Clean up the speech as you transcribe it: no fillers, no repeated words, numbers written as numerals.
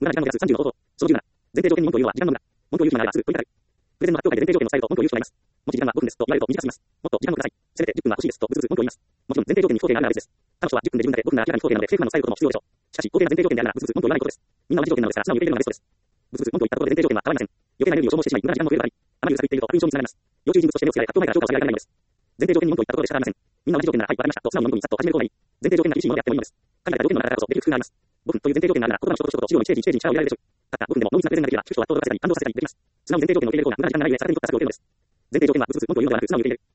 無駄な時間の目安35等々。その17。前提条件に文というのは時間の無駄。文という暇があればすぐ問いただく。プレゼンの発表会で前提条件を伝えると文という人がいます。もし時間が5分ですと言われると短すぎます。もっと時間をください。せめて10分は欲しいですとブツブツ文と言います。もちろん前提条件に不肯定があるなら別です。彼女は10分で自分だけ5分なら明らかに不肯定なので正確なのを伝えることも必要でしょう。しかし、肯定な前提条件であるならブツブツ文と言わないことです。みんな同じ条件なのですから素直に受け入れるのがベストです。ブツブツ文といったところで前提条件は変わりません。余計なエネルギーを消耗してしまい無駄な時間も増えるばかり。あまりうるさく言っていると悪印象につながります。要注意人物として目をつけられ発表前から評価を下げられないのです。前提条件に文といったところで仕方ありません。みんな同じ条件ならはい、わかりましたと素直に文にさっと始める方がいい。前提条件が厳しいものであってもいいのです。限られた条件の中だからこそできる工夫があります。5分という前提条件があるなら言葉の一言一言と資料の1ページ1ページに力を入れられるでしょう。たった5分でも濃密なプレゼンができれば聞く人は人を驚かせたり感動させたりできます。素直に前提条件を受け入れる方が無駄な時間がない上でさらににくく助けを受けるのです。前提条件はブツブツ文というのではなく素直に受け入れる。